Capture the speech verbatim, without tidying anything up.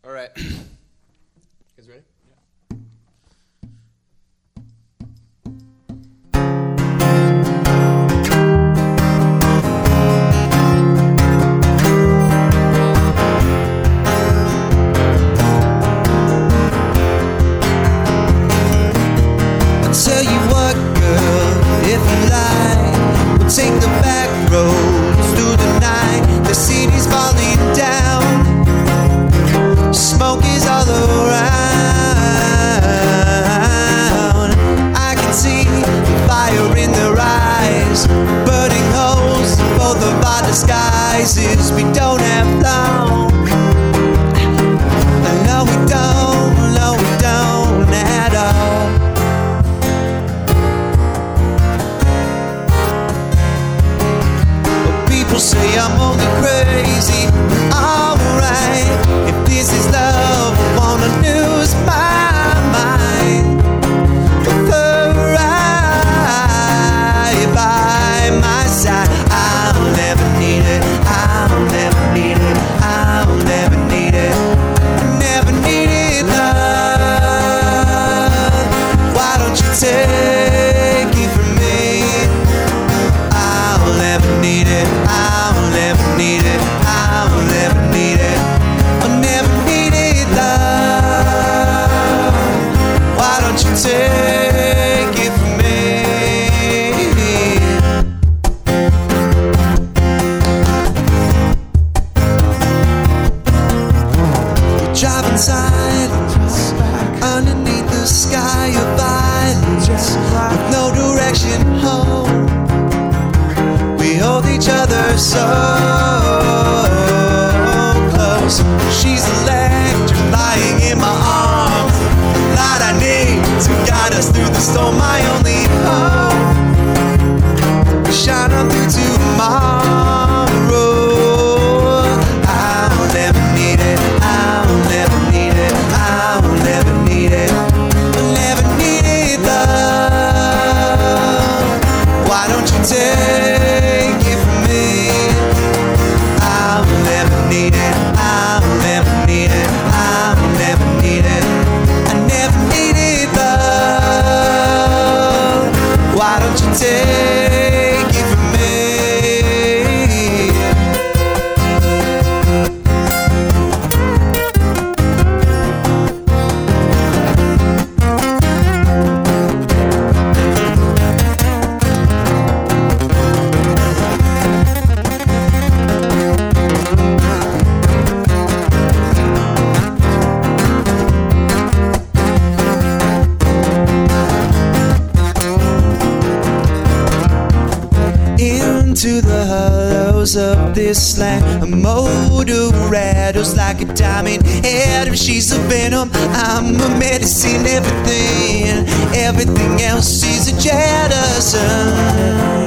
All right. You guys ready? Tell you what, girl, if you like, we'll take the back roads through the night. The city's falling down, smoke is all around. I can see the fire in their eyes, burning holes in both of our disguises. We don't have long. No, we don't, no, we don't at all. People say I'm only crazy, alright. If this is love, I wanna lose my mind. With her right by my side, I'll never need it, I'll never need it, I'll never need it, never needed love. Why don't you take it from me? I'll never need it, I'll never need it, I'll never need it, I'll never need it, love. Why don't you take it from me? We drive in silence underneath the sky of violence, with no direction home. We hold each other so close. She's electric lying in my arms. The light I need to guide us through the storm. My only hope. We shine on through tomorrow. I'll never need it, I'll never need it, I'll never need it, I'll never need it, love. Why don't you take it from me? I'll never need it, I'll never need it, I'll never need it, I never need it, love. Why don't you take it from me? Into the hollows of this land, a motor rattles like a diamond head. If she's a venom, I'm a medicine. Everything, everything else is a jettison.